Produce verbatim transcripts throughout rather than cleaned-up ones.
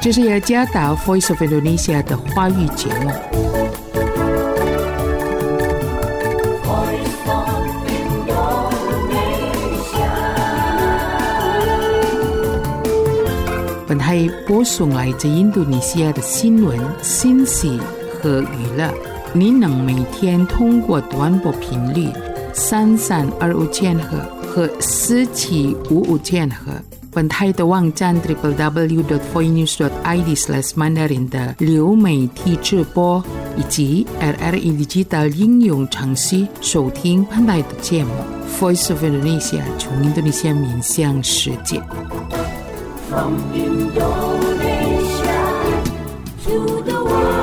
这是雅加达 Voice of Indonesia 的华语节目。本台播送来自印度尼西亚的新闻、信息和娱乐。您能每天通过短波频率三三二五千赫和四七五五千赫。本台的网站 double-u double-u double-u dot voinews dot i d slash mandarin 的流媒体直播以及 R R I Digital 应用程序收听本台的节目 Voice of Indonesia 从印度尼西亚面向世界。From Indonesia to the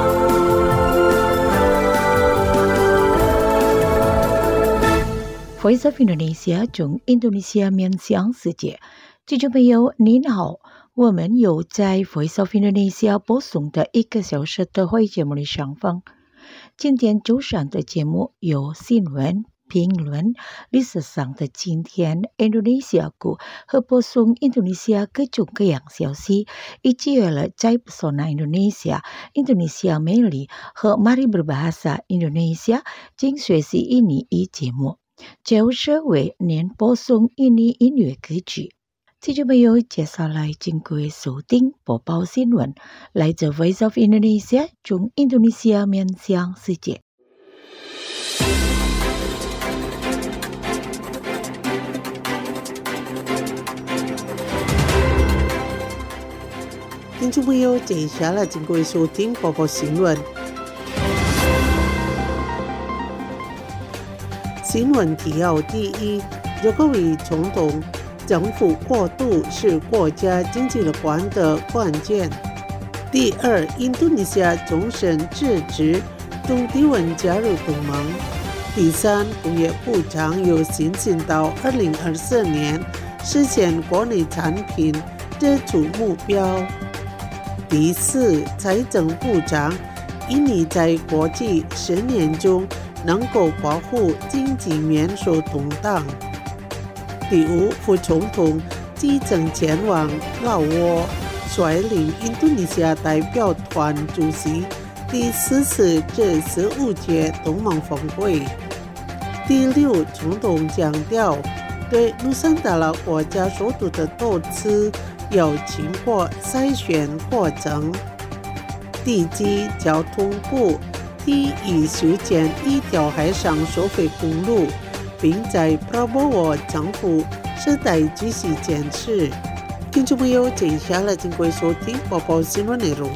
world。Voice of Indonesia 从印度尼西亚面向世界。听众朋友您好，我们有在 Voice of Indonesia 播送的一个小时的会节目里上方。今天周三的节目有新闻、评论、历史上的今天、Indonesia 股和播送印度尼西亚各种各样消息，以及了在 Pesona Indonesia、印度尼西亚魅力和 Mari Berbahasa Indonesia 精学习印尼语节目。就是为您播送印尼音乐歌曲。听众朋友，接下来请各位收听播报新闻，来自 Voice of Indonesia 从印度尼西亚面向世界。 听众朋友，接下来请各位收听播报新闻。新闻提要：第一，佐科维总统。政府过渡是国家经济乐观的关键。第二，印度尼西亚终审支持东帝汶加入同盟。第三，工业部长有信心到二零二四年实现国内产品自主目标。第四，财政部长印尼在国际十年中能够保护经济免受动荡。第五，副总统即将前往老挝，率领印度尼西亚代表团出席第四次至十五届东盟峰会。第六，总统强调对努桑达拉国家首都的投资要经过筛选过程。第七，交通部第一修建一条海上收费公路，并在 Prabowo 政府时代继续坚持。听众朋友，接下来请各位收听播报新闻内容。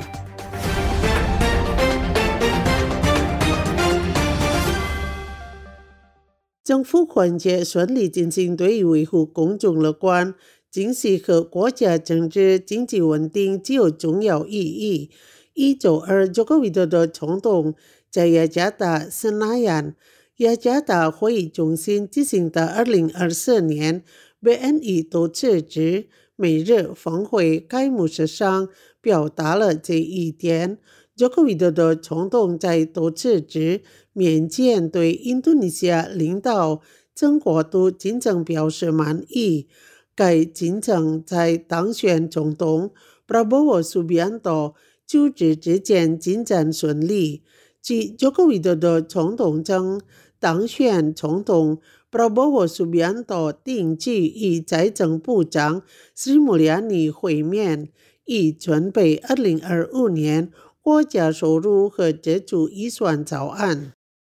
政府团结顺利进行对于维护公众乐观、经济和国家政治经济稳定具有重要意义。一周二，佐科维多多总统在雅加达森纳亚雅加达会议中心举行的二零二四年 B N I 都辞职每日峰会开幕式上表达了这一点。佐科维多多总统在都辞职面前对印度尼西亚领导曾国都进程表示满意。该进程在当选总统 Prabowo Subianto 就职之前进展顺利。即佐科维多多总统将当选总统 Prabowo Subianto 定期与财政部长 Sri Mulyani 会面，以准备二零二五年国家收入和支出预算草案。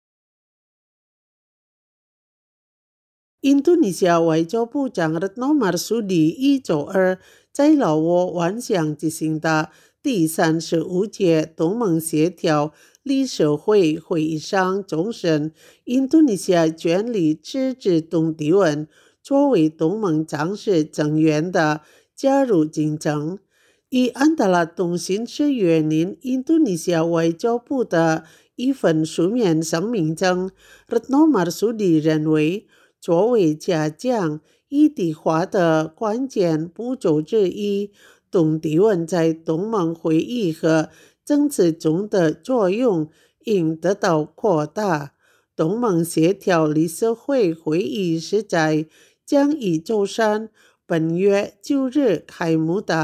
印度尼西亚外交部长 Retno Marsudi 一周二在老挝万象举行的第三十五届东盟协调理事会会议上重申，印度尼西亚全力支持东帝汶作为东盟正式成员的加入进程。以安达拉通讯社援引印度尼西亚外交部的一份书面声明中， Retno Marsudi 认为，作为加强一体化的关键步骤之一，东帝汶在东盟会议和政治中的作用应得到扩大。东盟协调理事会会议是在将于周三本月九日开幕的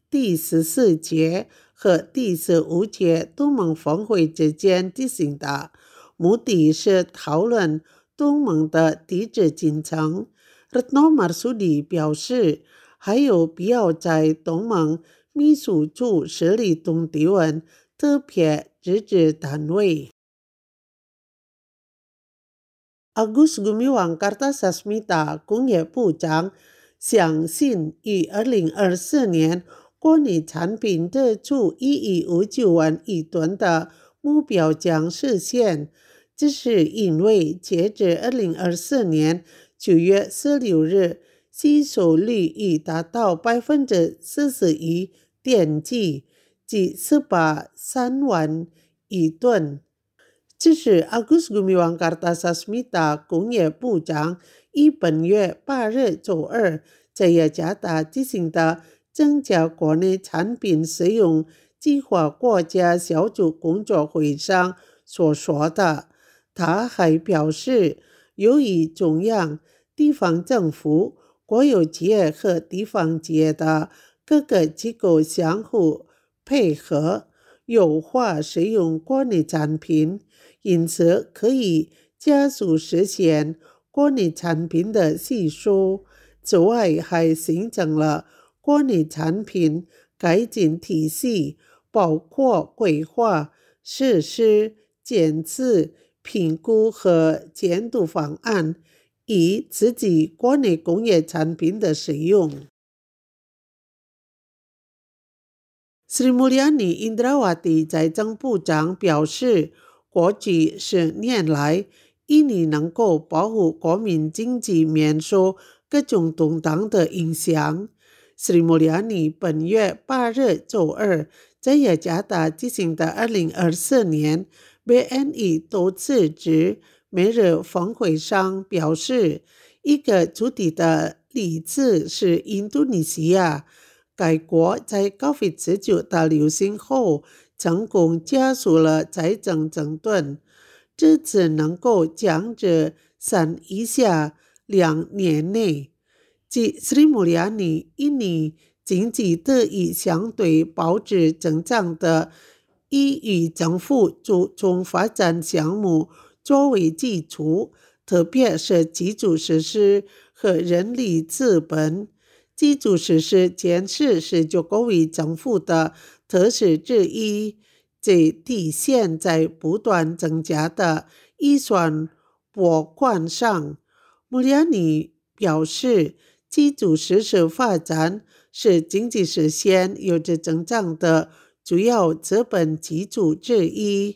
第十四届和第十五届东盟峰会之间进行的，目的是讨论东盟的抵制进程。Retno Marsudi 表示，还有必要在东盟秘书处设立东帝汶特别自治单位。Agus Gumiwang Kartasasmita 工业部长相信，于二零二四年国内产品得出一亿五千万亿吨的目标将实现，这是因为截至二零二四年九月十六日，吸收率已达到 百分之四十一点几，即十八三万亿吨。这是 Agus Gumiwang Kartasasmita 工业部长于本月八日周二在雅加达进行的增加国内产品使用计划国家小组工作会上所说的。他还表示，由于中央、地方政府、国有企业和地方企业的各个机构相互配合，优化使用国内产品，因此可以加速实现国内产品的吸收。此外，还形成了国内产品改进体系，包括规划、实施、检测、评估和监督方案，以刺激国内工业产品的使用。Sri Mulyani Indrawati 财政部长表示，过去十年来，印尼能够保护国民经济免受各种动荡的影响。Sri Mulyani 本月八日周二在雅加达进行的二零二四年 B N E 多次制每日峰会上表示，一个主题的例子是印度尼西亚。该国在 COVID 十九 的流行后成功加速了财政整顿，这次能够降至三以下两年内。即 Sri Mulyani 印尼经济得以相对保持增长的，以与政府注重发展项目作为基础，特别是基础设施和人力资本。基础设施建设是就国位政府的特色之一，这体现在不断增加的预算拨款上。穆里亚尼表示，基础设施发展是经济实现有着增长的主要资本基础之一。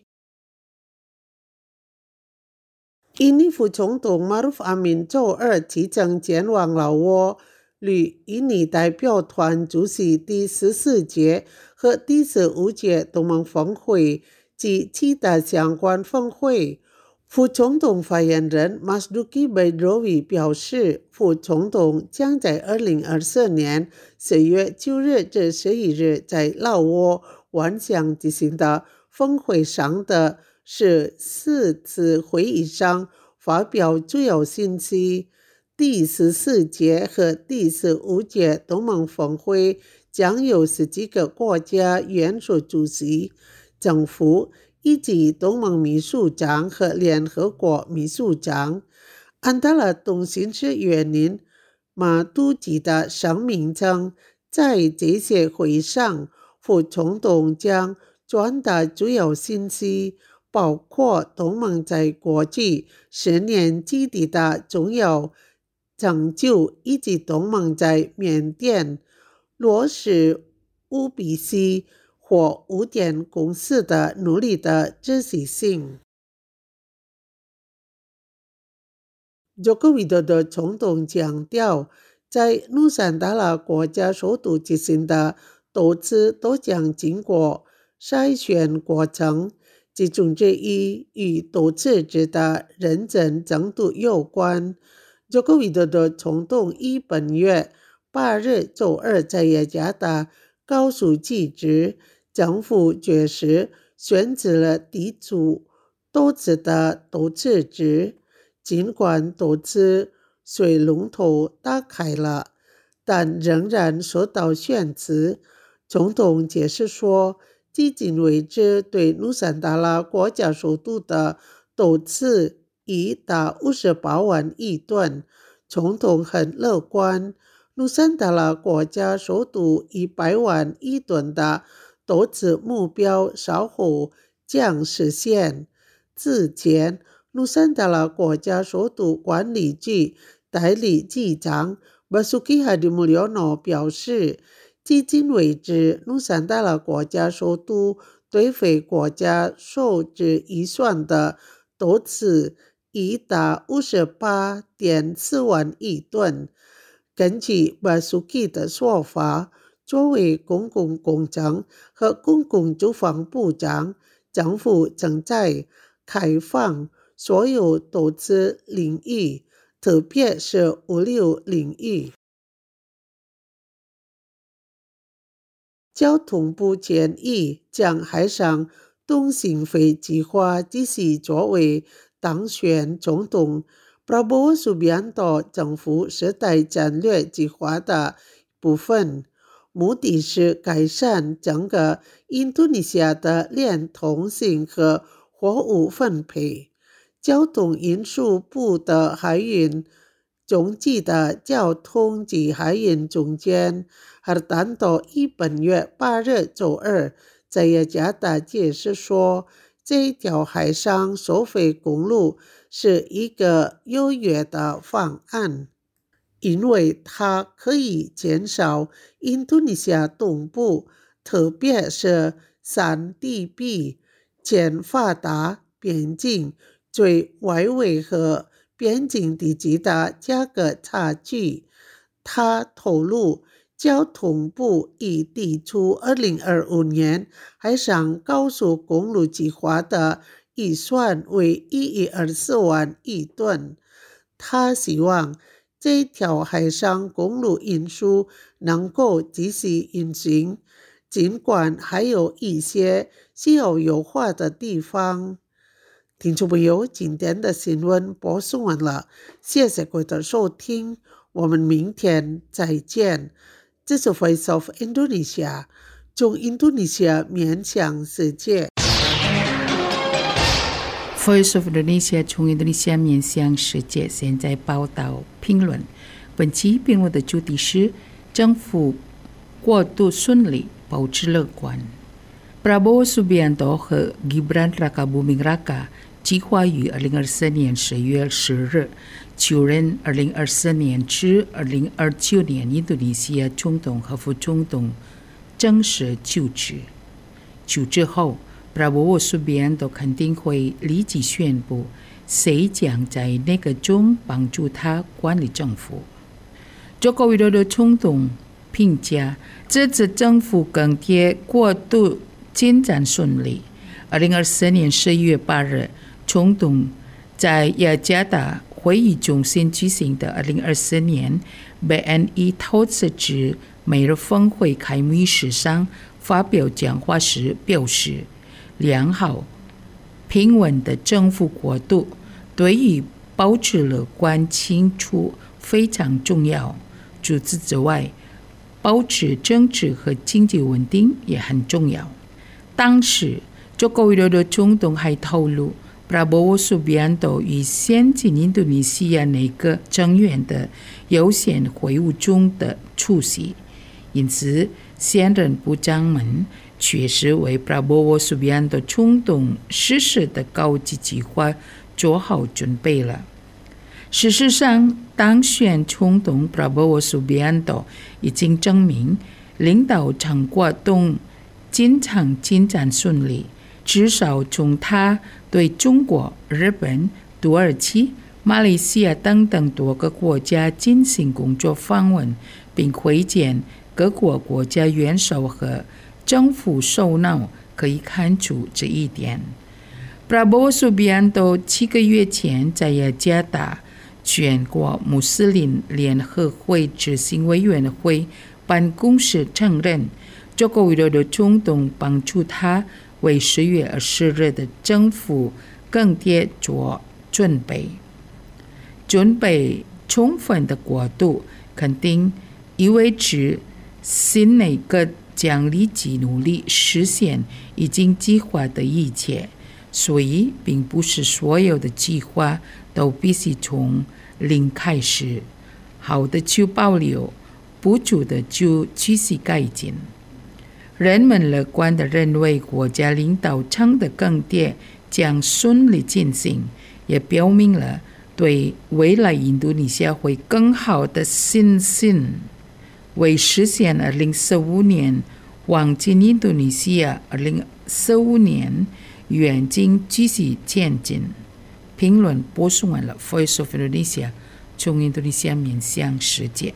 印尼副总统 Maruf Amin 周二启程前往老挝，与印尼代表团出席第十四届和第十五届东盟峰会及其他相关峰会。副总统发言人 Masduki Baidrowi 表示，副总统将在二零二四年十月九日至十一日在老挝万象进行的峰会上的是四次会议上发表主要信息。第十四届和第十五届东盟峰会将有十几个国家元首出席，政府以及东盟秘书长和联合国秘书长。安达拉通讯社援引马杜吉的声明称，在这些会上，副总统将传达主要信息，包括东盟在过去十年基地的重要成就，以及东盟在缅甸落实五比四或五点共识的努力的执行性。Joko Widodo 总统强调，在努萨达拉国家首都进行的多次都将经过筛选过程，其中之一与多次制的认真程度有关。Joko Widodo 总统于本月八日周二在雅加达告诉记者，政府确实选择了抵触多次的多次制，尽管多次水龙头打开了，但仍然受到限制。 总统解释说，迄今为止对努桑达拉国家首都的投资已达五十八万亿吨。总统很乐观，努桑达拉国家首都一百万亿吨的投资目标稍后将实现。之前，努桑达拉国家首都管理局代理局长Basuki Hadimulyono表示，迄今为止，努桑达拉国家首都对非国家收支预算的投资已达 五十八点四万亿吨。根据 Basuki 的说法，作为公共工程和公共住房部长，政府正在开放所有投资领域，特别是物流领域。交通部建议将海上通行费计划继续作为当选总统 Prabowo Subianto 政府时代战略计划的部分，目的是改善整个印度尼西亚的连通性和货物分配。交通运输部的海运总局的交通及海运总监Hartanto于本月八日周二在雅加达解释说，这条海上收费公路是一个优越的方案，因为它可以减少印度尼西亚东部，特别是山地比前发达边境最外围和边境地区的价格差距。他透露，交通部已提出二零二五年海上高速公路计划的预算为一亿二十四万亿吨。他希望这条海上公路运输能够继续运行，尽管还有一些需要优化的地方。听众朋友，今天的新闻播送完了，谢谢各位的收听，我们明天再见。这是 Voice of Indonesia， 从印度尼西亚面向世界。 Voice of Indonesia 从印度尼西亚面向世界，现在报道评论。本期评论的主题是政府过渡顺利，保持乐观。Prabowo Subianto 和 Gibran Rakabuming Raka 计划于二零二四年十月十日就任二零二四年至二零二九年印度尼西亚总统和副总统正式就职。就职后 Prabowo Subianto 肯定会立即宣布谁将在内阁中帮助他管理政府。Joko Widodo 总统评价这次政府更迭过渡进展顺利。二零二四年十一月八日，总统在雅加达会议中心举行的二零二四年 B N E 投资者每日峰会开幕仪式上发表讲话时表示，良好平稳的政府过渡对于保持乐观清楚非常重要。除此之外，保持政治和经济稳定也很重要。当时 Joko Widodo 总统还透露 Prabowo Subianto 与先进印度尼西亚内阁成员的优先会晤中的出席，因此现任部长们确实为 Prabowo Subianto 总统实施的高级计划做好准备了。事实上，当选总统 Prabowo Subianto 已经证明领导成果动经常进展顺利，至少从他对中国、日本、土耳其、马来西亚等等多个国家进行工作访问，并会见各国国家元首和政府首脑可以看出这一点。Prabowo Subianto 七个月前在雅加达全国穆斯林联合会执行委员会办公室承认Joko Widodo 总统帮助他为十月二十日的政府更迭做准备。准备充分的过渡肯定意味着新内阁将立即努力实现已经计划的一切，所以并不是所有的计划都必须从零开始，好的就保留，不足的就继续改进。人们乐观地认为国家领导层的更迭将顺利进行，也表明了对未来印度尼西亚会更好的信心。为实现二零四五年黄金印度尼西亚二零四五年远景继续前进。评论播送完了 Voice of Indonesia， 从印度尼西亚面向世界。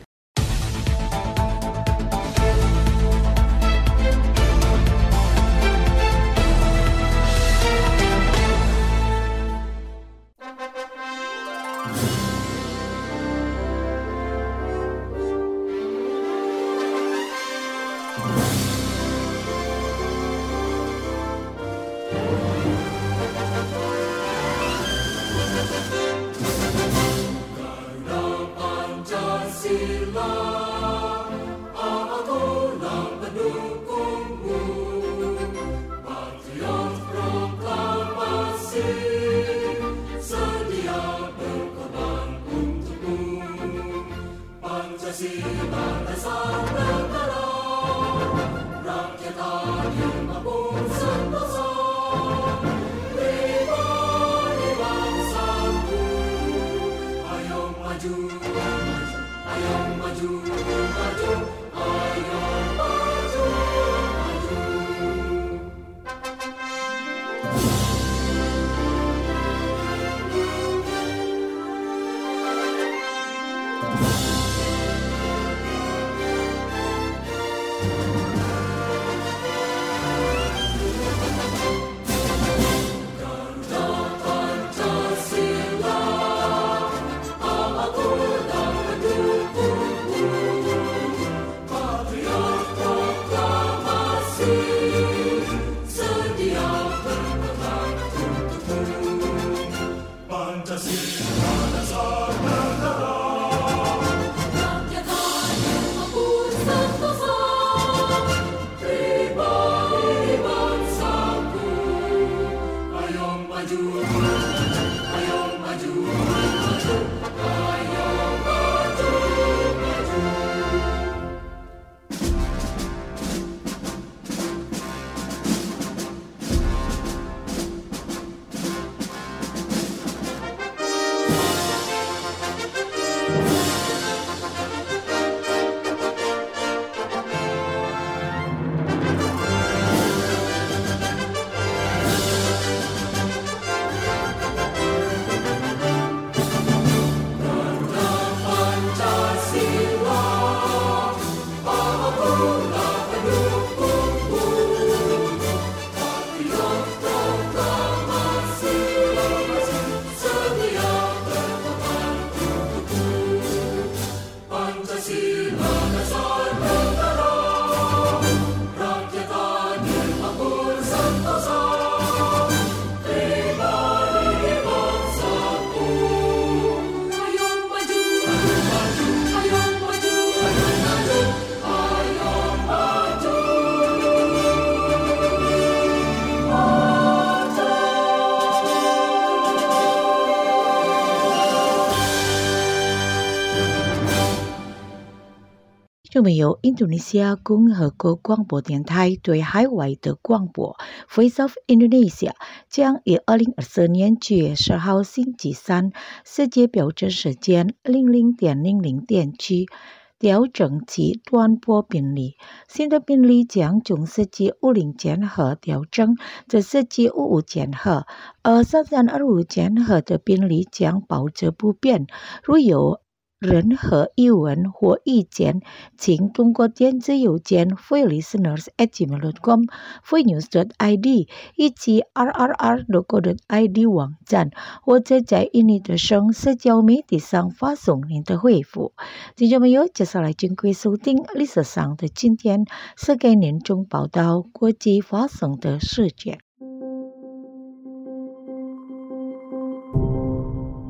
就没有印度尼西亚共和国广播电台对海外的广播 Voice of Indonesia 将于二零二四年九月十号星期三世界标准时间零零点零零点起调整其短波频率。新的频率将从世纪五零千赫调整至世纪五五千赫，而三三二五千赫的频率将保持不变。如有任何疑问或意见，请通过电子邮件 voice listeners at gmail dot com、voice news dot i d 以及 r r r dot co dot i d 网站，或者在印尼的省社交媒体上发送您的回复。听众朋友，接下来请各位收听历史上的今天是给您中报道国际发生的事件。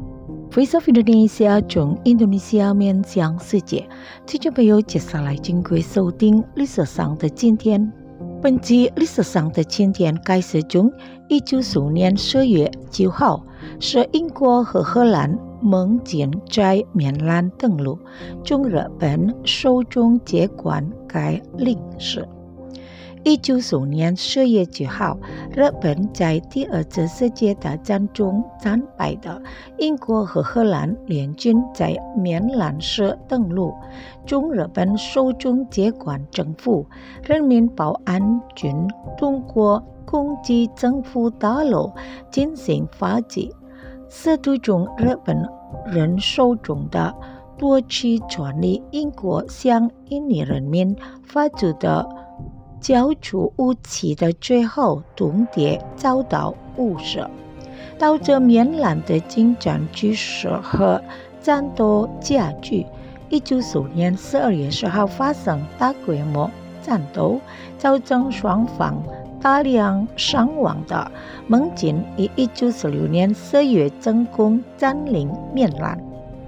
Voice of Indonesia 从印度尼西亚面向世界，听众朋友，接下来请各位收听历史上的今天。本集历史上的今天开始从一九四五年十月九号，是英国和荷兰盟军在缅兰登陆，中日本首终接管该领事。一九四五年十月九号，日本在第二次世界大战中战败的英国和荷兰联军在缅兰市登陆，中日本首终接管政府，人民保安军通过攻击政府大楼进行发起，试图从日本人手中的夺取传理英国向印尼人民发出的交出武器的最后通牒遭到无视，导致缅兰的进展局势和战斗加剧。一九四五年十二月十号发生大规模战斗，造成双方大量伤亡的盟军于一九四六年十月成功占领缅兰。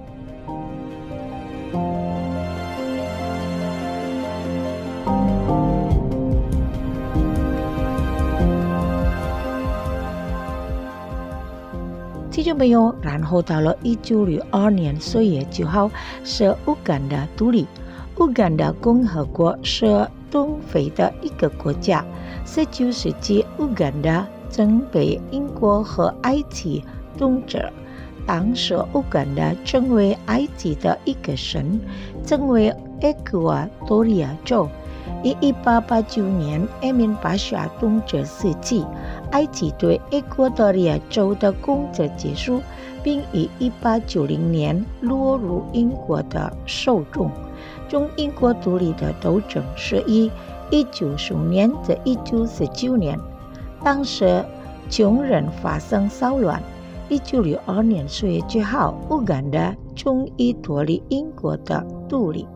听众朋友，然后到了一九六二年十月九号，是乌干达独立。乌干达共和国是东非的一个国家。十九世纪，乌干达曾被英国和埃及统治，当时乌干达成为埃及的一个省，成为厄瓜多利亚州。于一八八九年埃米巴夏统治时期，埃及对厄瓜多利亚州的控制结束，并于一八九零年落入英国的手中。中英国独立的斗争是于一九四五年至一九四九年，当时穷人发生骚乱。一九六二年十月九号，乌干达终于脱离英国的独立。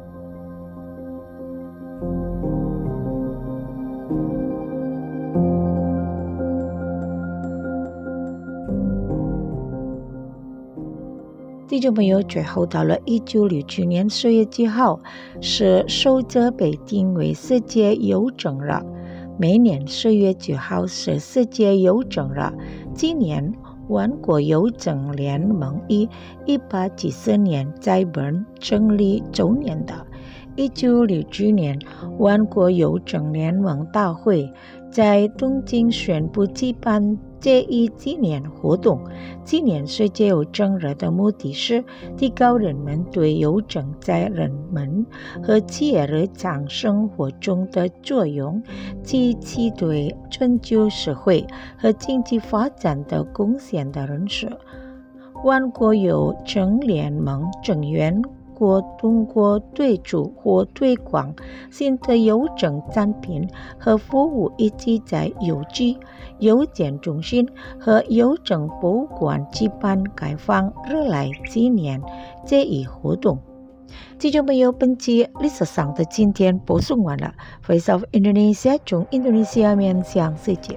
听众朋友，最后到了一九六七年十月九号，是首次被定为世界邮政日。每年十月九号是世界邮政日。今年万国邮政联盟于一八七四年在本成立周年的。一九六九年，万国邮政联盟大会在东京宣布举办这一纪念活动。纪念世界邮政日的目的是提高人们对邮政在人们和企业日常生活中的作用，及其对拯救社会和经济发展的贡献的认识。万国邮政联盟成员国通过推出或推广新的邮政产品和服务，以及在邮局、邮件中心和邮政博物馆举办开放日来纪念这一活动。听众朋友，本期历史上的今天播送完了。Voice of Indonesia 从印度尼西亚面向世界。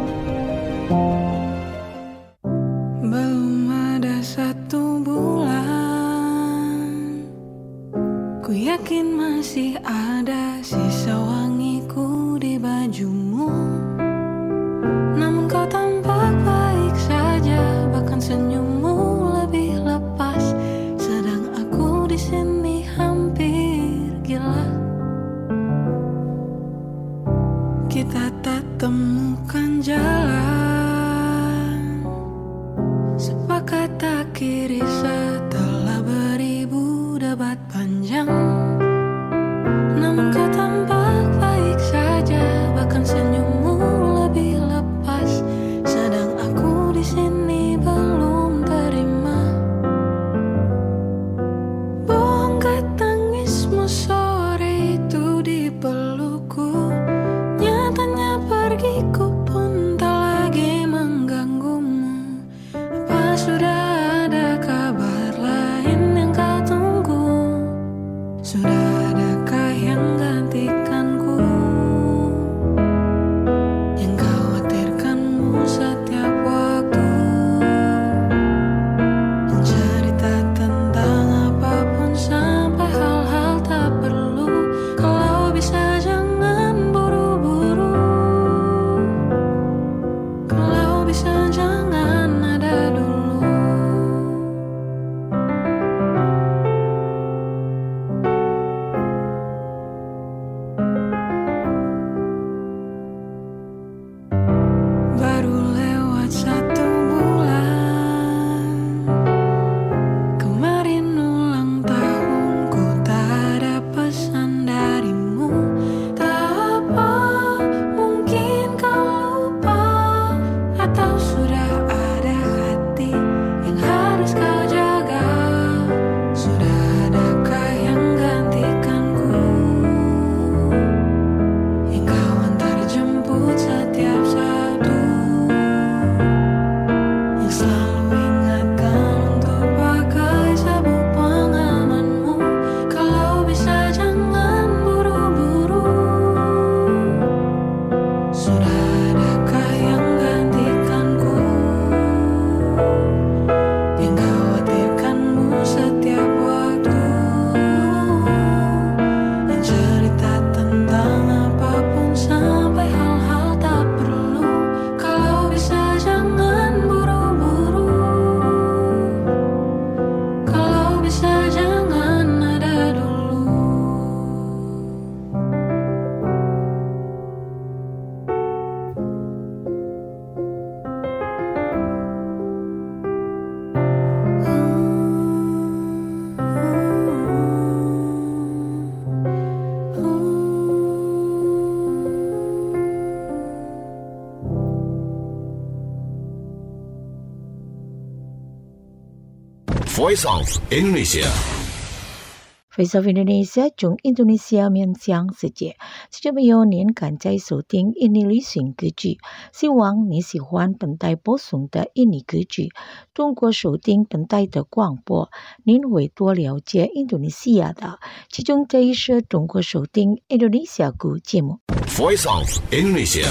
Belum ada satu bulan, ku yakin masih ada sisa wangiku di bajumu. Namun kau tampak baik saja, bahkan senyummu lebih lepas. Sedang aku di sini hampir gila. Kita tak temukan jalan, sepakat akhiri setelah beribu debat panjang. Namun kau tampak baik saja, bahkan senyummu lebih lepas. Sedang aku di sini belum terima. Bohongkah tangismu sore itu di pelukku? Nyatanya pergiku pun tak lagi mengganggumu. Apa sudah ada kabar? Voice of Indonesia。 Voice of Indonesia 从印度尼西亚面向世界，这就没有您敢在收听印尼旅行歌曲，希望你喜欢本台播送的印尼歌曲。通过收听本台的广播，您会多了解印度尼西亚的，其中这一是通过收听印度尼西亚歌节目。 Voice of Indonesia。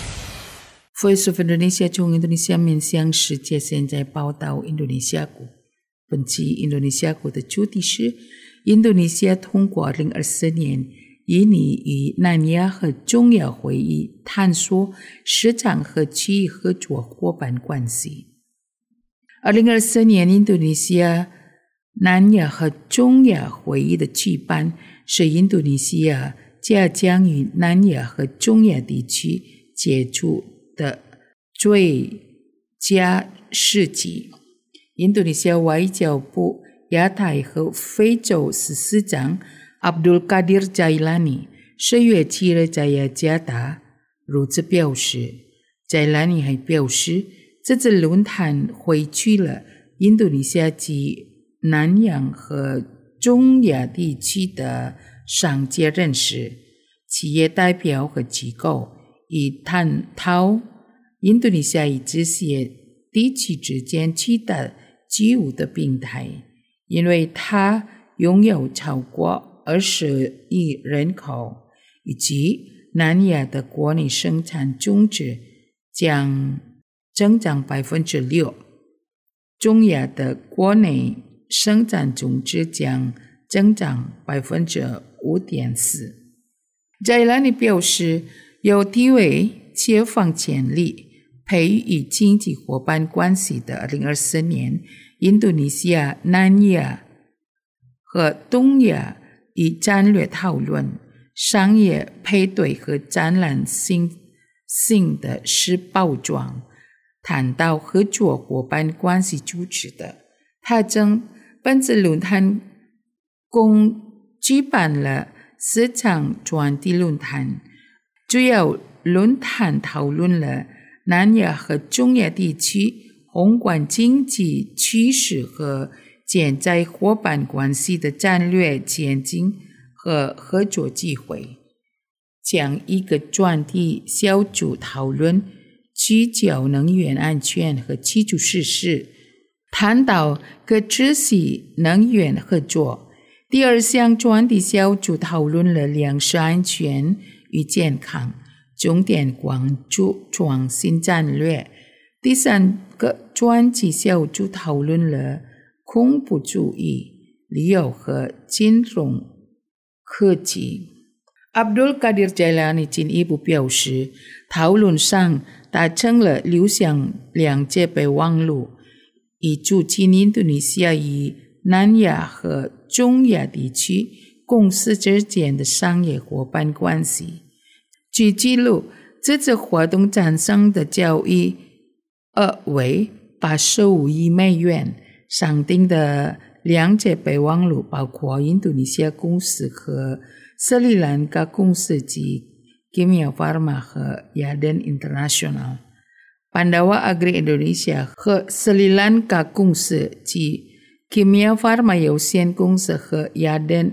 Voice of Indonesia 从印度尼西亚面向世界，现在报道印度尼西亚股。本期印度尼西亚股的主题是印度尼西亚通过二零二四年印尼与南亚和中亚会议探索市场和区域合作伙伴关系。二零二四年印度尼西亚南亚和中亚会议的举办，是印度尼西亚加强与南亚和中亚地区接触的最佳时机。印度尼西亚外交部亚太和非洲司司长 Abdul Qadir Jailani 十月七日在雅加达如此表示。Jailani 还表示，这次论坛汇聚了印度尼西亚及南洋和中亚地区的商界人士、企业代表和机构，以探讨印度尼西亚与这些地区之间取得机遇的平台，因为它拥有超过二十亿人口，以及南亚的国内生产总值将增长 百分之六， 中亚的国内生产总值将增长 百分之五点四。 Jailani 表示，有地位解放潜力培育经济伙伴关系的二零二四年，印度尼西亚、南亚和东亚以战略讨论、商业配对和展览性性的是包装，谈到合作伙伴关系主持的。他称本次论坛共举办了四场专题论坛，主要论坛讨论了南亚和中亚地区宏观经济趋势和潜在伙伴关系的战略前景和合作机会。将一个专题小组讨论聚焦能源安全和基础设施，谈到可持续能源合作。第二项专题小组讨论了粮食安全与健康，重点关注创新战略。第三个专题小组讨论了恐怖主义、旅游和金融科技。Abdul Qadir Jailani 进一步表示，讨论上达成了六项两界备忘录，以促进印度尼西亚与南亚和中亚地区公司之间的商业伙伴关系。据记录，这次活动产生的交易额为八十五亿美元，商定的两界备忘录包括印度尼西亚公司和斯里兰卡公司及 Kimia Pharma 和 Yaden International。Pandawa Agri Indonesia 和斯里兰卡公司及 Kimia Pharma 有限公司和 Yaden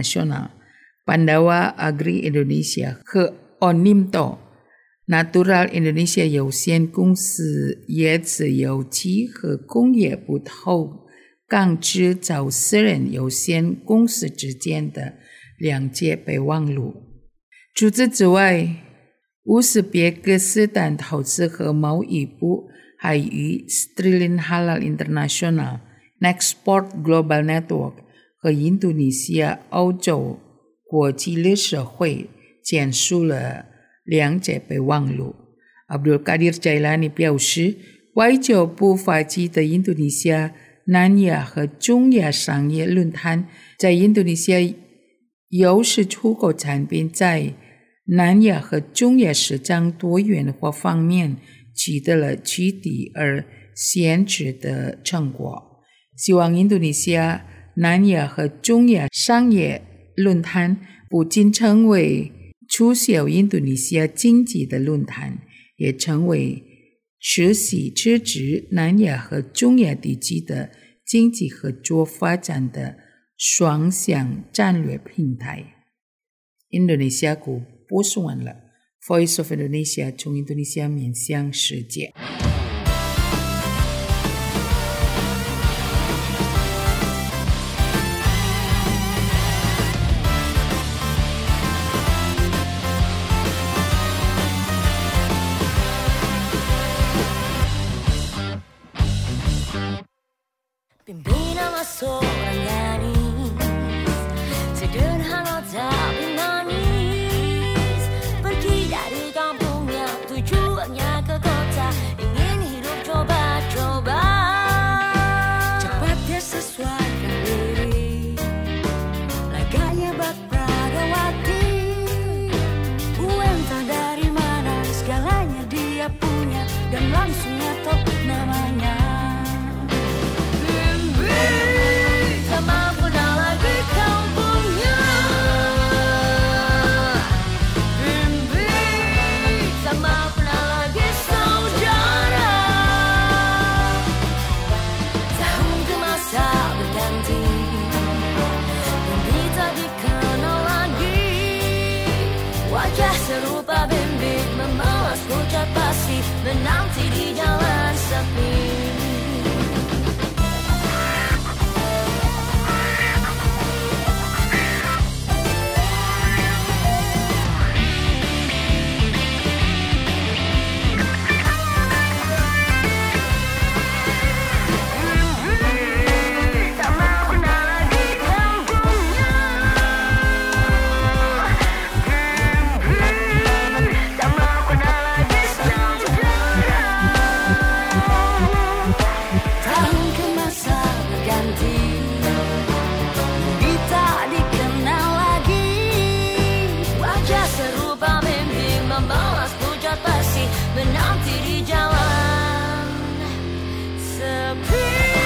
International。Pandawa Agri Indonesia 和 Onimto Natural Indonesia 有限公司、椰子油气和工业捕头港制造私人有限公司之间的两界备忘录。除此之外，乌兹别克斯坦投资和贸易部还与 Sterling Halal International、Nexport Global Network 和印度尼西亚欧洲国际律师会签署了两界备忘录。Abdul Qadir Jailani 表示，外交部发起的印度尼西亚、南亚和中亚商业论坛在印度尼西亚优势出口产品在南亚和中亚市场多元化方面取得了具体而显著的成果。希望印度尼西亚、南亚和中亚商业论坛不仅成为促销印度尼西亚经济的论坛，也成为持续支持南亚和中亚地区的经济合作发展的双向战略平台。Indonesia ku播送完了 Voice of Indonesia 从印度尼西亚面向世界。 Pimpinan seorang gadis, sederhana tapi manis, pergi dari kampungnya tujuannya ke kota, ingin hidup coba-coba. Cepat dia sesuaikan diri, laganya bak Pragawati, entah dari mana segalanya dia punya dan langsung ngetop namanya. Serupa bimbit memalas pucat pasti menanti di jalan sepi. Menanti di jalan sepi.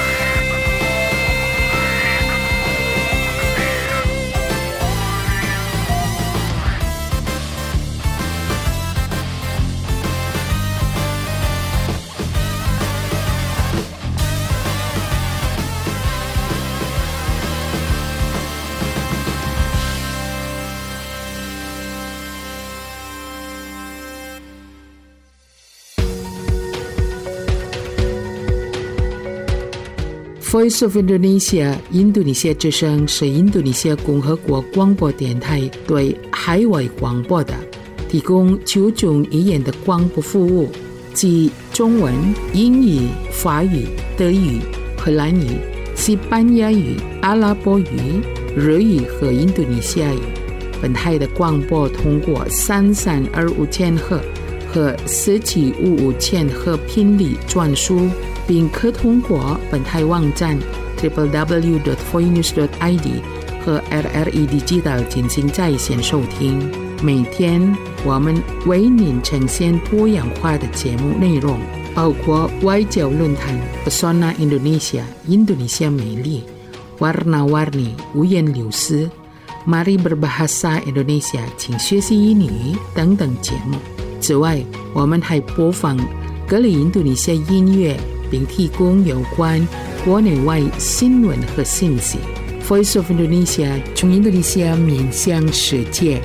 Voice of Indonesia 印度尼西亚之声是印度尼西亚共和国广播电台对海外广播的提供九种语言的广播服务，即中文、英语、法语、德语、荷兰语、西班牙语、阿拉伯语、日语和印度尼西亚语。本台的广播通过三三二五千赫和四七五五千赫频率转输，并可通过本台网站 double-u double-u double-u dot voice news dot i d 和 R R E Digital 进行在线收听。每天我们为您呈现多样化的节目内容，包括外交论坛 Pesona Indonesia 印度尼西亚美丽 Warna-warni 五颜六色 Mari berbahasa Indonesia 请学习英语等等节目。此外，我们还播放各类印度尼西亚音乐，并提供有关国内外新闻和信息。Voice of Indonesia 从印度尼西亚面向世界。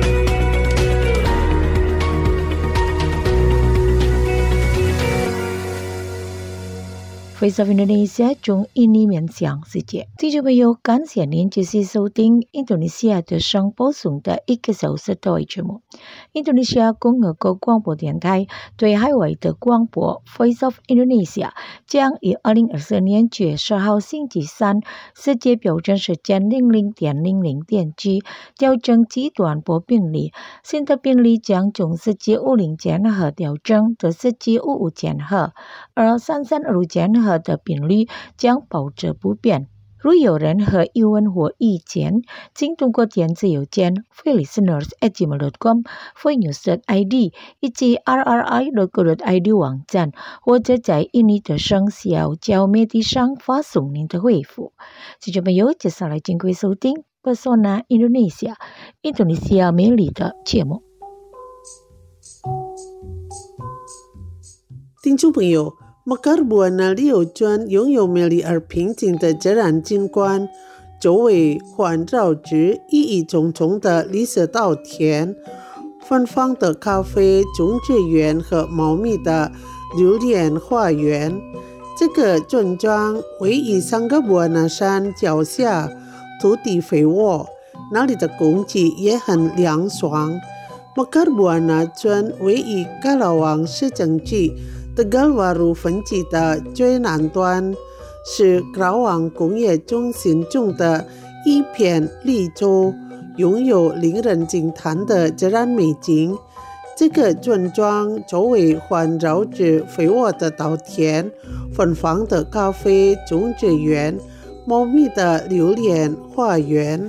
Voice of Indonesia 从印尼面向世界，听众朋友，感谢您继续收听印度尼西亚的声播送的一个小时的节目。印度尼西亚共和国广播电台对海外的广播 Voice of Indonesia 将于二零二四年九月十号星期三世界标准时间零零点零零点几调整极短波频率，新的频率将从四七五零千赫调整到四七五五千赫，而三三二五千赫的频率将保持不变。如有任何疑问或意见，请通过电子邮件 voicelisteners at gmail dot com、voice news dot i d 以及 r r i dot co dot i d 网站，或者在印尼的生小交媒体上发送您的回复。听众朋友，接下来请各位收听 Pesona Indonesia 印度尼西亚美丽的节目。 听众朋友， 马卡尔布安纳旅游村拥有美丽而平静的自然景观，周围环绕着意义重重的绿色稻田、芬芳的咖啡种植园和茂密的榴莲花园。这个村庄位于桑格布安纳山脚下，土地肥沃，那里的空气也很凉爽。马卡尔布安纳村位于卡拉旺市政区Tegalwaru分区的最南端，是卡拉旺工业中心中的一片绿洲，拥有令人惊叹的自然美景。这个村庄周围环绕着肥沃的稻田、芬芳的咖啡种植园、茂密的榴莲花园。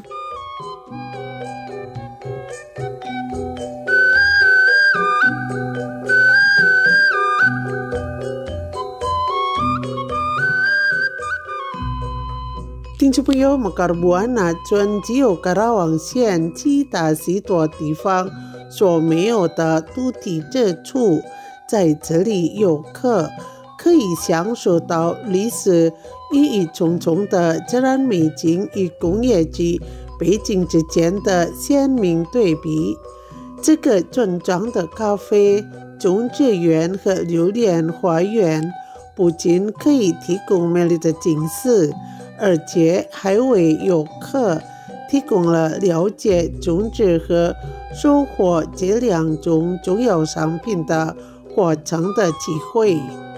听众朋友，马卡尔布安纳村只有卡拉旺县其他许多地方所没有的土地之处，在这里游客可以享受到历史意义重重的自然美景与工业区背景之间的鲜明对比。这个村庄的咖啡种植园和榴莲花园不仅可以提供美丽的景色，而且还为游客提供了了解种植和收获这两种重要商品的过程的机会。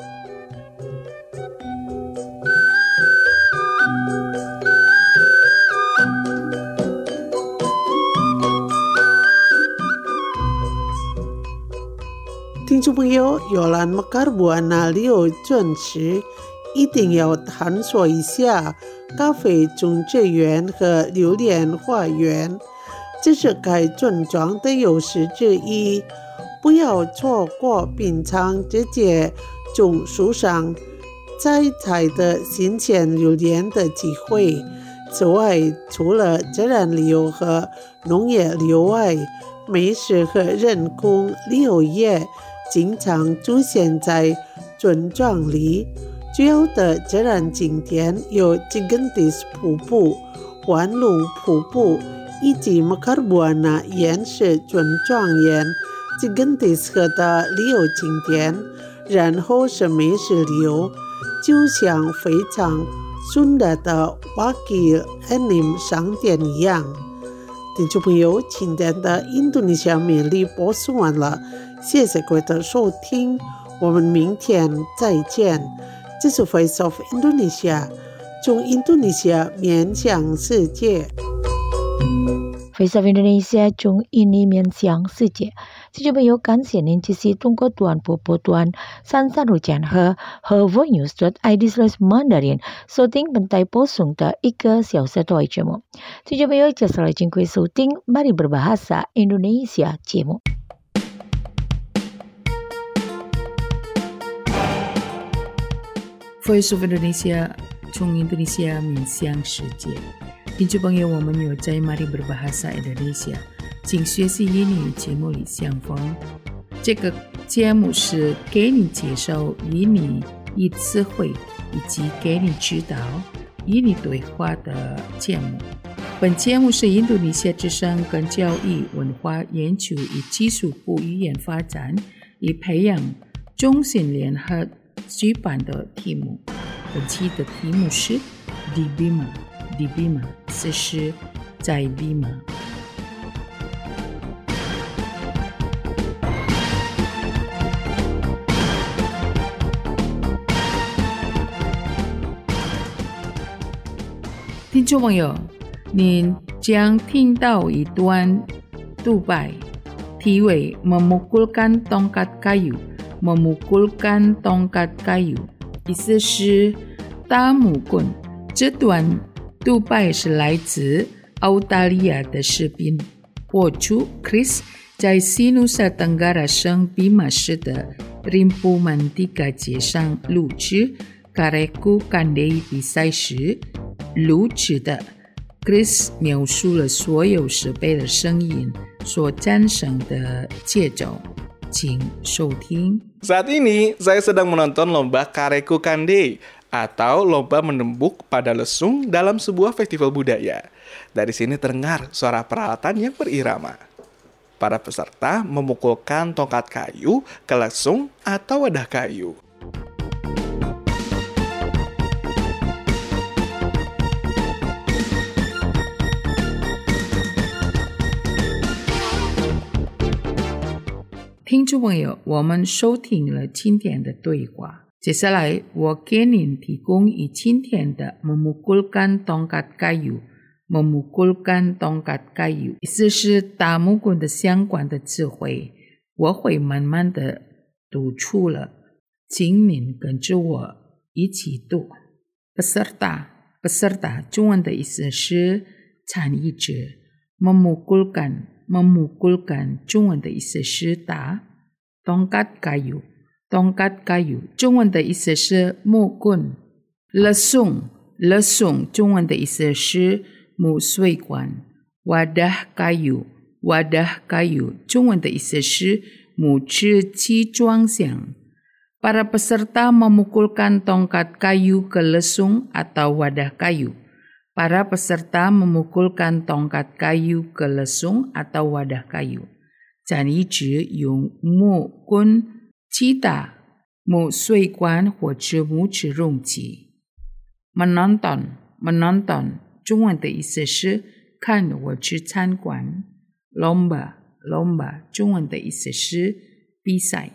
听众朋友，游览马卡尔布安纳旅游村时，一定要探索一下咖啡种植园和榴莲花园，这是该村庄的优势之一。不要错过品尝直接从树上摘采的新鲜榴莲的机会。此外，除了自然旅游和农业旅游外，美食和人工旅游业经常出现在村庄里。主要的自然景点有吉根蒂斯瀑布、万隆瀑布以及马卡尔布安纳岩石村庄沿吉根蒂斯河的旅游景点。然后是美食旅游，就像非常顺利的瓦吉安尼姆商店一样。听众朋友，今天的印度尼西亚美丽播送完了，谢谢各位的收听，我们明天再见。这是 Voice of Indonesia， 从印度尼西亚面向世界。 Voice of Indonesia 从印尼面向世界。听众朋友，感谢您继续通过短波波段三三六减和和 voice dot i d slash mandarin 收听本台播送的一个小时的节目。听众朋友，接下来请各位收听 Mari Berbahasa Indonesia 节目。 Voice of Indonesia 从印度尼西亚面向世界。听众朋友，我们有在 Mari Berbahasa Indonesia 请学习印尼语节目里相逢。这个节目是给你介绍印尼语词汇以及给你指导印尼对话的节目。本节目是印度尼西亚之声跟教育文化研究与技术部语言发展与培养中心联合举办的题目。本期的题目是 Di Bima Di Bima 此时在 Bima。听众朋友，您将听到一段独白，题为 Memukulkan tongkat kayu Memukulkan tongkat kayu 意思是打木棍。这段独白是来自澳大利亚的视频播出 Chris 在西努萨登嘎拉省比马市的 Rimpu Mantika 街上录制 Kareku Kandai 比赛时录制的。 Chris 描述了所有设备的声音所产生的节奏。 请收听。 Saat ini saya sedang menonton lomba Kareku Kande atau lomba menembuk pada lesung dalam sebuah festival budaya. Dari sini terdengar suara peralatan yang berirama. Para peserta memukulkan tongkat kayu ke lesung atau wadah kayu. 听众朋友，我们收听了今天的对话。接下来，我给您提供与今天的 memukulkan tongkat kayu。memukulkan tongkat kayu 意思是打木棍的相关的词汇，我会慢慢的读出了，请您跟着我一起读。peserta peserta 中文的意思是参与者。memukulkan memukulkan 中文的意思是打。tongkat kayu tongkat kayu 中文的意思是木棍。lesung lesung 中文的意思是木水管。wadah kayu wadah kayu 中文的意思是木质器装箱。Para peserta memukulkan tongkat kayu ke lesung atau wadah kayu. Para peserta memukulkan tongkat kayu ke lesung atau wadah kayu. 参与者用木棍击打木水管或者木质容器。menonton menonton 中文的意思是看或者参观。lomba lomba 中文的意思是比赛。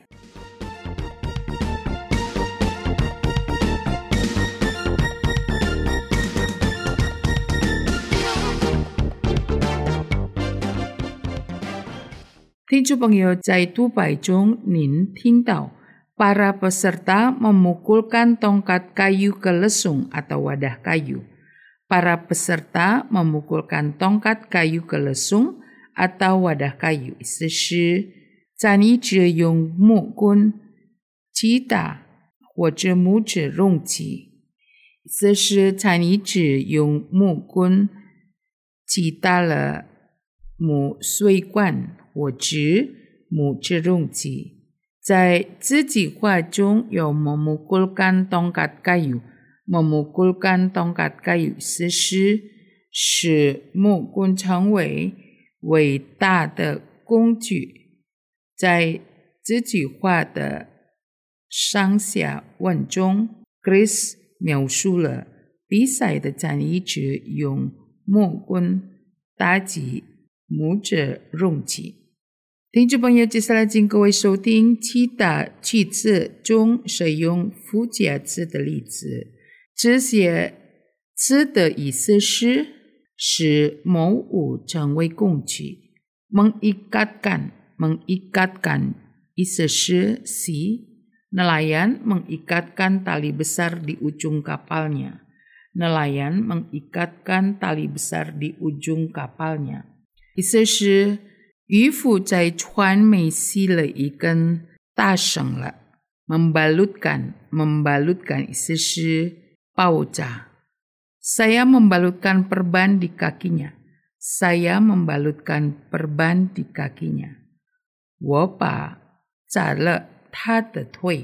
听众朋友，在独白中您听到 para peserta memukulkan tongkat kayu ke lesung atau wadah kayu. Para peserta memukulkan tongkat kayu ke lesung atau wadah kayu. 意思是参与者用木棍击打或者木质容器。意思是参与者用木棍击打了木水管或者木质容器。在这句话中有 memukulkan tongkat kayu memukulkan tongkat kayu 意思是使木棍成为伟大的工具。在这句话的上下文中 Chris 描述了比赛的参与者用木棍打击木质容器。听众朋友，接下来请各位收听其他句子中使用附加词的例子。这些词的意思是使某物成为工具。mengikatkan mengikatkan 意思是系。nelayan mengikatkan tali besar di ujung kapalnya. nelayan mengikatkan tali besar di ujung kapalnya. 意思是渔夫在船尾系了一根大绳了。membalutkan membalutkan 意思是包扎。saya membalutkan perban di kakinya. saya membalutkan perban di kakinya. 我把扎了他的腿。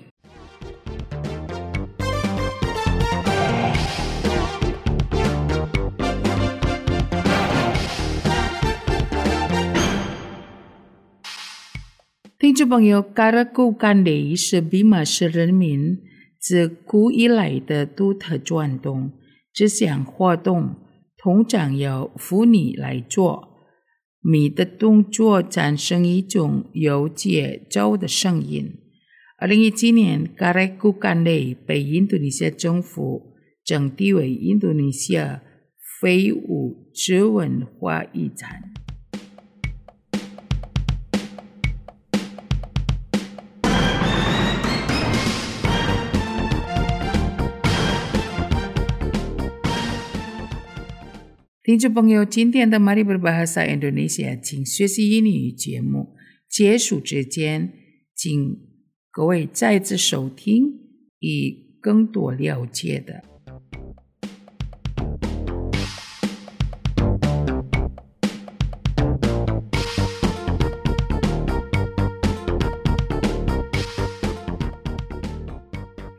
听众朋友 Kareku Kande 是比马市人民自古以来的独特传统。这项活动通常由妇女来做，米的动作产生一种有节奏的声音。二零一七年 Kareku Kande 被印度尼西亚政府整地为印度尼西亚非物质文化遗产。听众朋友，今天的 Mari Berbahasa Indonesia 请学习英语节目结束之前，请各位再次收听，以更多了解的。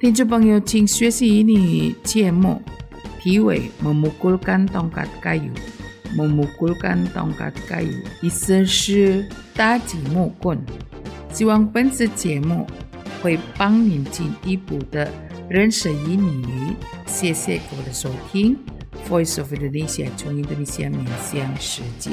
听众朋友，请学习英语节目，题为 memukulkan tongkat kayu。memukulkan tongkat kayu 意思是打击木棍。希望本次节目会帮您进一步的认识印尼语。谢谢各位的收听 Voice of Indonesia 从印度尼西亚面向世界。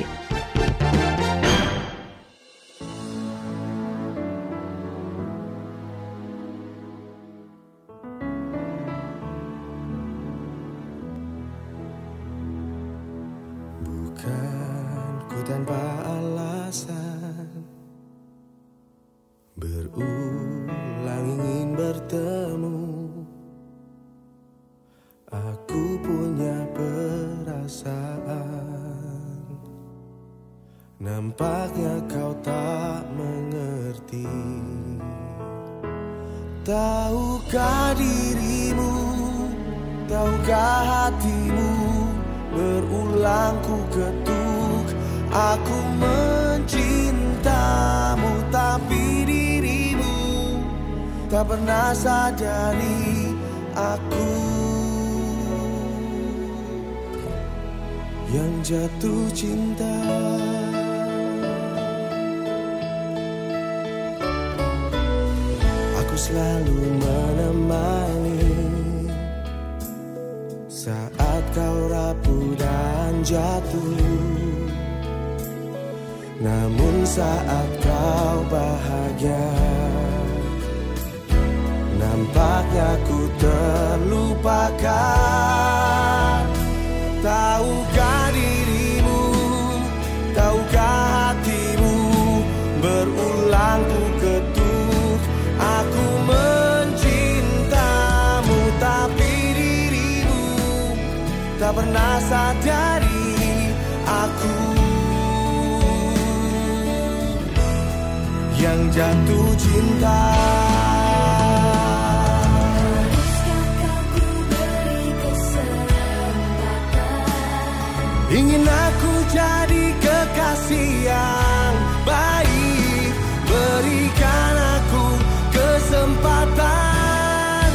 Tanpa alasan berulang ingin bertemu, aku punya perasaan, nampaknya kau tak mengerti. Tahukah dirimu, tahukah hatimu, berulang ku ketuk, aku mencintamu, tapi dirimu tak pernah sadari aku yang jatuh cinta. Aku selalu menemani saat kau rapuh dan jatuh. Namun saat kau bahagia, nampaknya ku terlupakan. Tahukah dirimu, tahukah hatimu, berulang ku ketuk, aku mencintamu, tapi dirimu tak pernah sadari aku yang jatuh cinta. Ingin aku jadi kekasih yang baik, berikan aku kesempatan.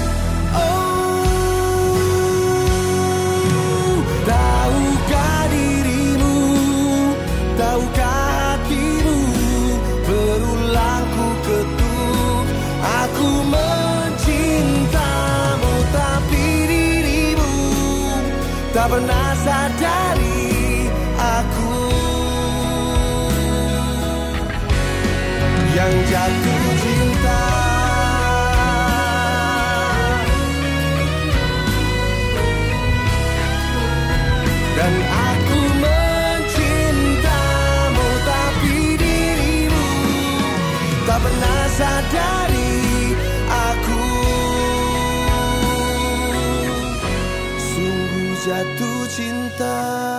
Oh, tahukah dirimu, tahukah hatimu, berulang ku ketuk, aku mencintamu, tapi dirimu tak pernah sadari aku yang jatuh cinta. Dan aku mencintamu, tapi dirimu tak pernah sadari aku sungguh jatuh cinta.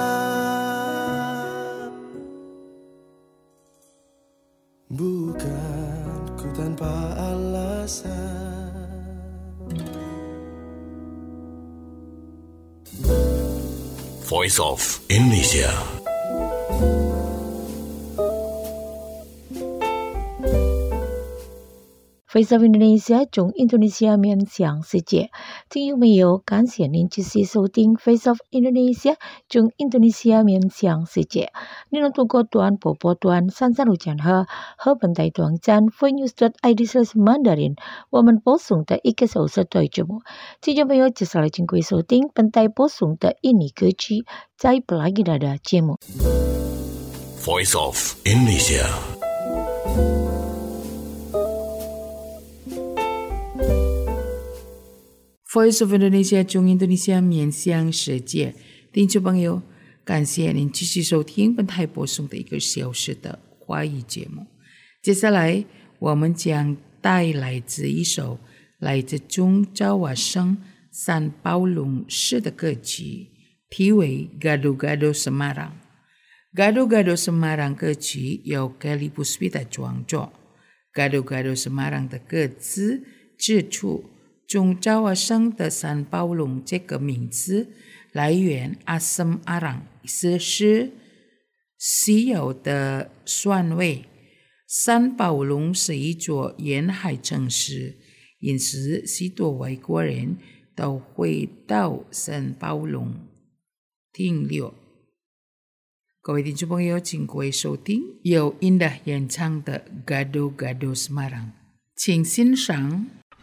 Bukan ku tanpa alasan. Voice of Indonesia. Voice of Indonesia 从印度尼西亚面向世界，听众朋友，感谢您继续收听 Voice of Indonesia 从印度尼西亚面向世界。您能通过短波波段三三五千赫和本台网站 voicenews dot i d slash mandarin， 我们播送的一个小时的节目。听众朋友，接下来请各位收听本台播送的印尼歌曲，在布拉吉达的节目。 Voice of Indonesia. Voice of Indonesia 从印度尼西亚面向世界，听众朋友，感谢您继续收听本台播送的一个小时的华语节目。接下来，我们将带来自一首来自中爪哇省三宝龙市的歌曲，题为《Gado Gado Semarang》。Gado Gado Semarang 歌曲由 Kelly Puspita 创作。Gado Gado Semarang 的歌词指出，中爪哇省的三宝龙这个名字来源 Asam Arang， 意思是稀有的酸味。三宝龙是一座沿海城市， 因此许多外国人都回到圣保隆停留。各位听众朋友，请各位收听由 Indah 演唱的 Gado-Gado Semarang， 请欣赏。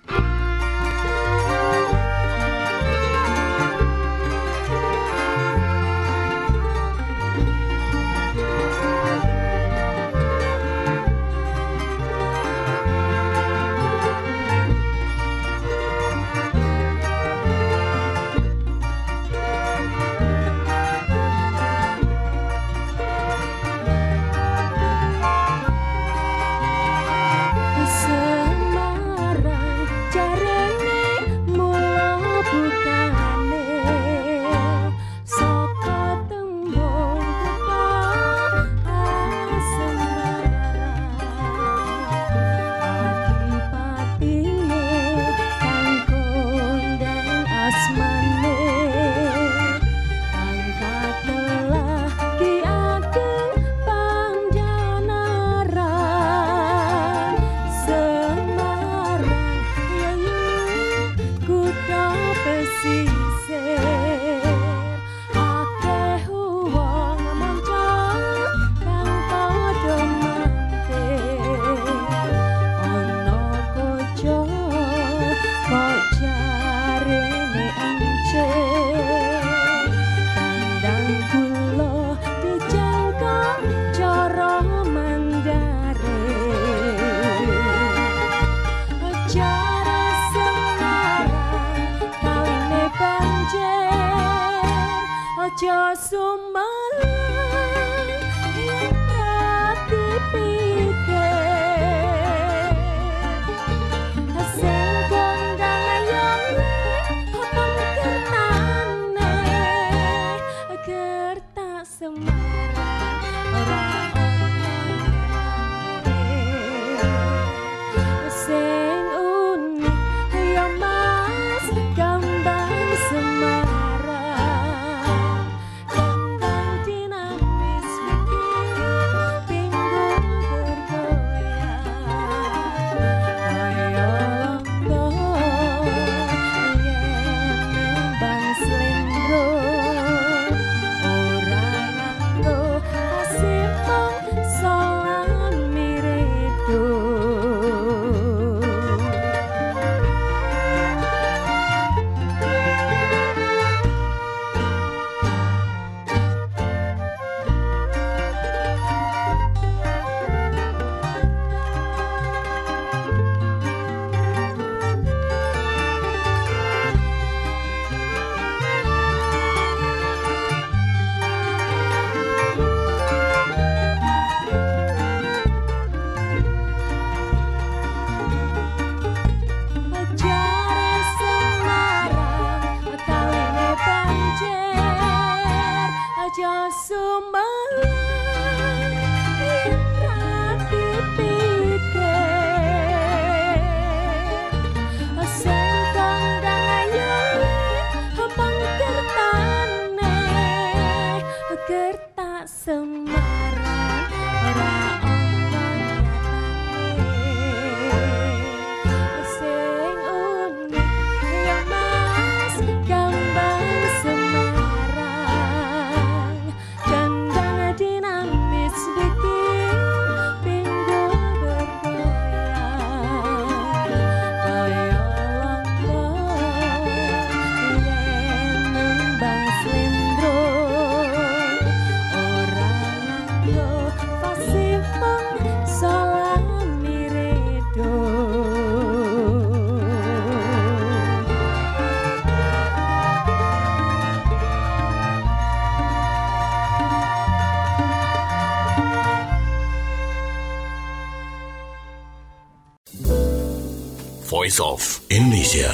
Voice of Indonesia.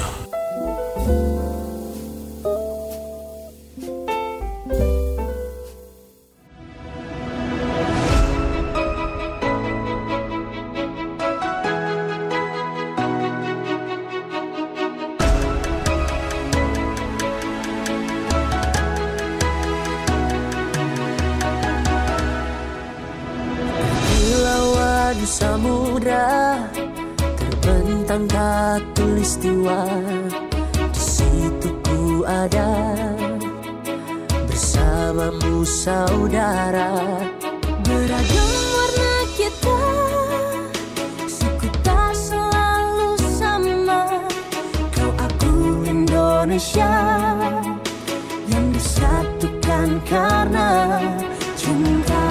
Di lawan samudra terbentang katulistiwa, peristiwa, di situ ku ada bersamamu saudara. Beragam warna kita, suku tak selalu sama. Kau aku Indonesia yang disatukan karena cinta.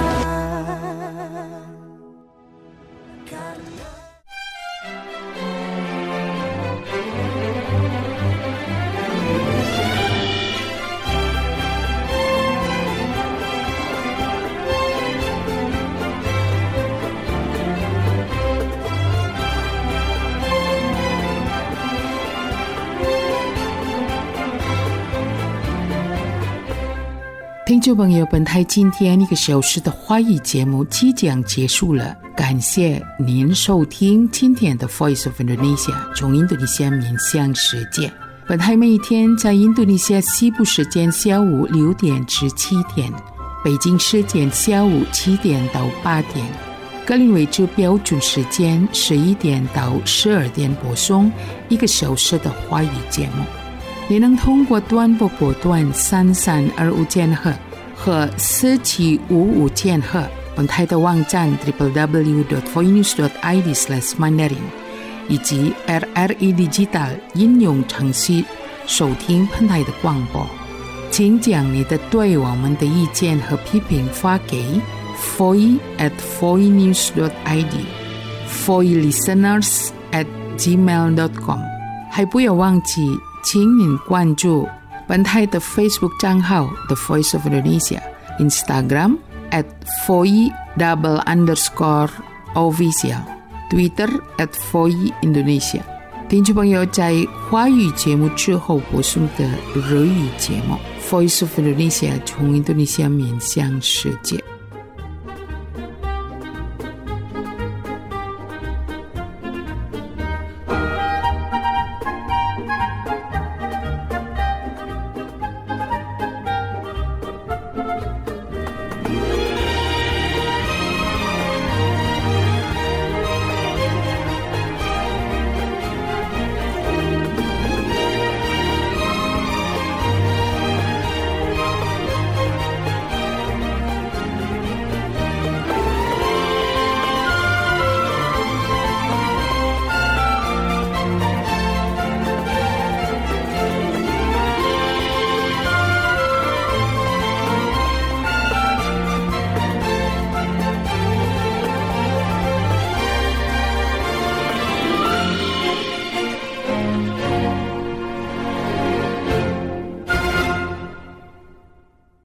听众朋友，本台今天一个小时的华语节目即将结束了，感谢您收听今天的 Voice of Indonesia 从印度尼西亚面向世界。本台每一天在印度尼西亚西部时间下午六点至七点，北京时间下午七点到八点，格林威治标准时间十一点到十二点播送一个小时的华语节目。你能通过短波波段三三二五千赫和四七五五千赫，本台的网站 double-u double-u double-u dot voinews dot i d slash mandarin 以及 R R E Digital 应用程序收听本台的广播。请将你的对我们的意见和批评发给 voice at voinews dot i d voice listeners at gmail dot com， 还不要忘记请您关注本台的 Facebook 账号 The Voice of Indonesia， Instagram at voice double underscore official， Twitter at voice Indonesia。 听众朋友，在华语节目之后播送的日语节目 Voice of Indonesia 从印度尼西亚面向世界。